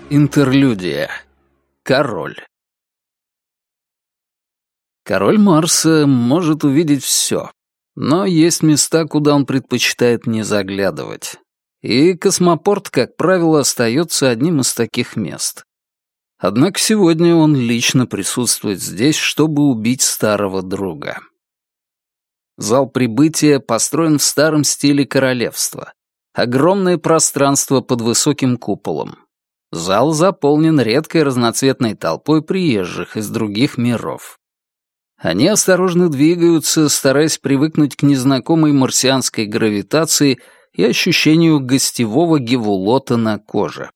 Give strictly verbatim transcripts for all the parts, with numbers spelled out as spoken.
Интерлюдия. Король. Король Марса может увидеть все, но есть места, куда он предпочитает не заглядывать. И космопорт, как правило, остается одним из таких мест. Однако сегодня он лично присутствует здесь, чтобы убить старого друга. Зал прибытия построен в старом стиле королевства. Огромное пространство под высоким куполом. Зал заполнен редкой разноцветной толпой приезжих из других миров. Они осторожно двигаются, стараясь привыкнуть к незнакомой марсианской гравитации и ощущению гостевого гевулота на коже.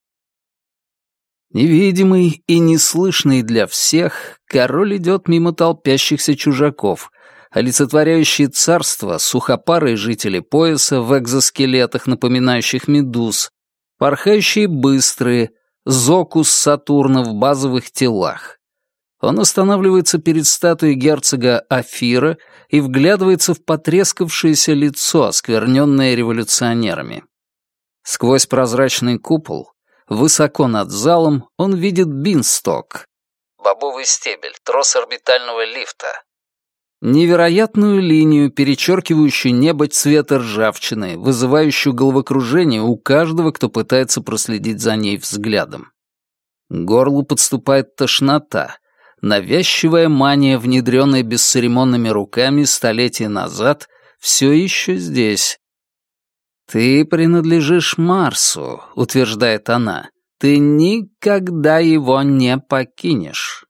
Невидимый и неслышный для всех, король идет мимо толпящихся чужаков, олицетворяющие царство сухопарые жители пояса в экзоскелетах, напоминающих медуз, порхающие быстрые, Зокус Сатурна в базовых телах. Он останавливается перед статуей герцога Афира и вглядывается в потрескавшееся лицо, оскверненное революционерами. Сквозь прозрачный купол, высоко над залом, он видит бинсток, бобовый стебель, трос орбитального лифта, невероятную линию, перечеркивающую небо цвета ржавчины, вызывающую головокружение у каждого, кто пытается проследить за ней взглядом. К горлу подступает тошнота, навязчивая мания, внедренная бесцеремонными руками столетия назад, все еще здесь. «Ты принадлежишь Марсу», — утверждает она. «Ты никогда его не покинешь».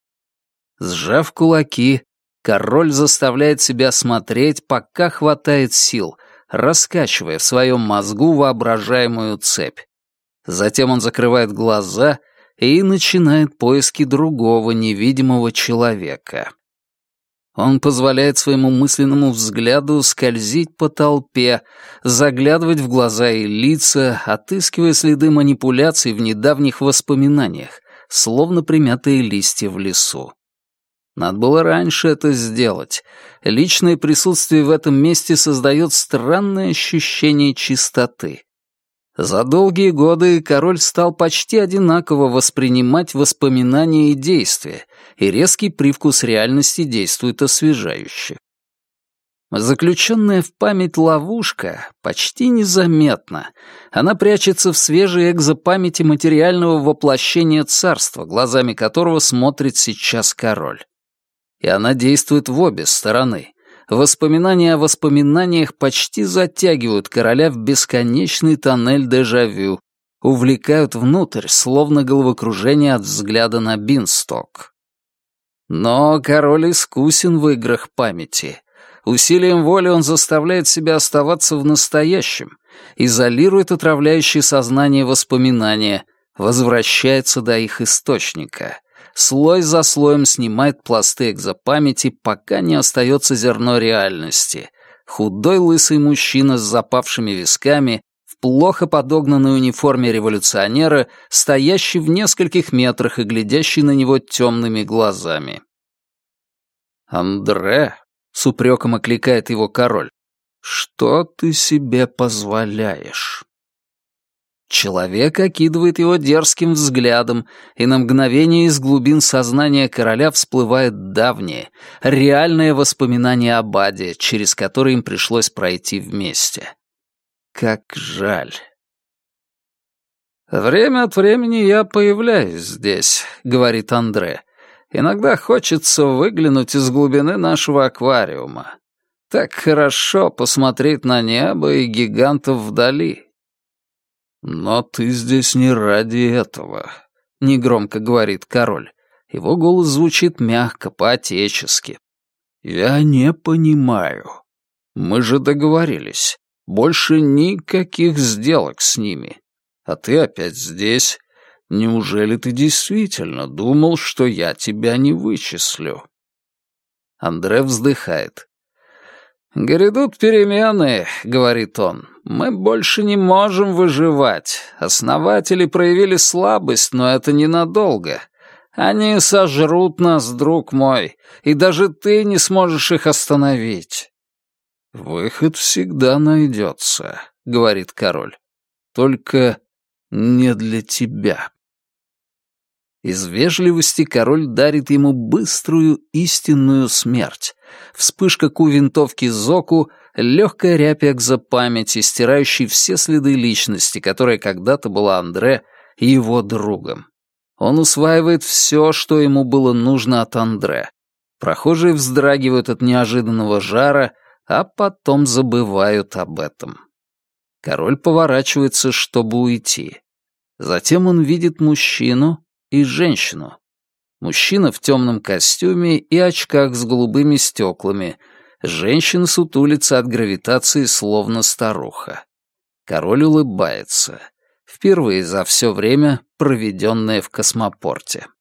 Сжав кулаки, король заставляет себя смотреть, пока хватает сил, раскачивая в своем мозгу воображаемую цепь. Затем он закрывает глаза и начинает поиски другого невидимого человека. Он позволяет своему мысленному взгляду скользить по толпе, заглядывать в глаза и лица, отыскивая следы манипуляций в недавних воспоминаниях, словно примятые листья в лесу. Надо было раньше это сделать. Личное присутствие в этом месте создает странное ощущение чистоты. За долгие годы король стал почти одинаково воспринимать воспоминания и действия, и резкий привкус реальности действует освежающе. Заключенная в память ловушка почти незаметна. Она прячется в свежей экзопамяти материального воплощения царства, глазами которого смотрит сейчас король. И она действует в обе стороны. Воспоминания о воспоминаниях почти затягивают короля в бесконечный тоннель дежавю, увлекают внутрь, словно головокружение от взгляда на бинсток. Но король искусен в играх памяти. Усилием воли он заставляет себя оставаться в настоящем, изолирует отравляющие сознание воспоминания, возвращается до их источника. Слой за слоем снимает пласты экзопамяти, пока не остается зерно реальности. Худой лысый мужчина с запавшими висками, в плохо подогнанной униформе революционера, стоящий в нескольких метрах и глядящий на него темными глазами. «Андре», — с упреком окликает его король, — «что ты себе позволяешь?» Человек окидывает его дерзким взглядом, и на мгновение из глубин сознания короля всплывает давнее, реальное воспоминание об аде, через которое им пришлось пройти вместе. Как жаль. «Время от времени я появляюсь здесь», — говорит Андре. «Иногда хочется выглянуть из глубины нашего аквариума. Так хорошо посмотреть на небо и гигантов вдали». «Но ты здесь не ради этого», — негромко говорит король. Его голос звучит мягко, по-отечески. «Я не понимаю. Мы же договорились. Больше никаких сделок с ними. А ты опять здесь. Неужели ты действительно думал, что я тебя не вычислю?» Андре вздыхает. «Грядут перемены», — говорит он. «Мы больше не можем выживать. Основатели проявили слабость, но это ненадолго. Они сожрут нас, друг мой, и даже ты не сможешь их остановить». «Выход всегда найдется», — говорит король. «Только не для тебя». Из вежливости король дарит ему быструю истинную смерть. Вспышка ку винтовки Зоку, легкая рябь экзопамяти, стирающей все следы личности, которая когда-то была Андре и его другом. Он усваивает все, что ему было нужно от Андре. Прохожие вздрагивают от неожиданного жара, а потом забывают об этом. Король поворачивается, чтобы уйти. Затем он видит мужчину и женщину. Мужчина в темном костюме и очках с голубыми стеклами. Женщина сутулится от гравитации, словно старуха. Король улыбается. Впервые за все время, проведенное в космопорте.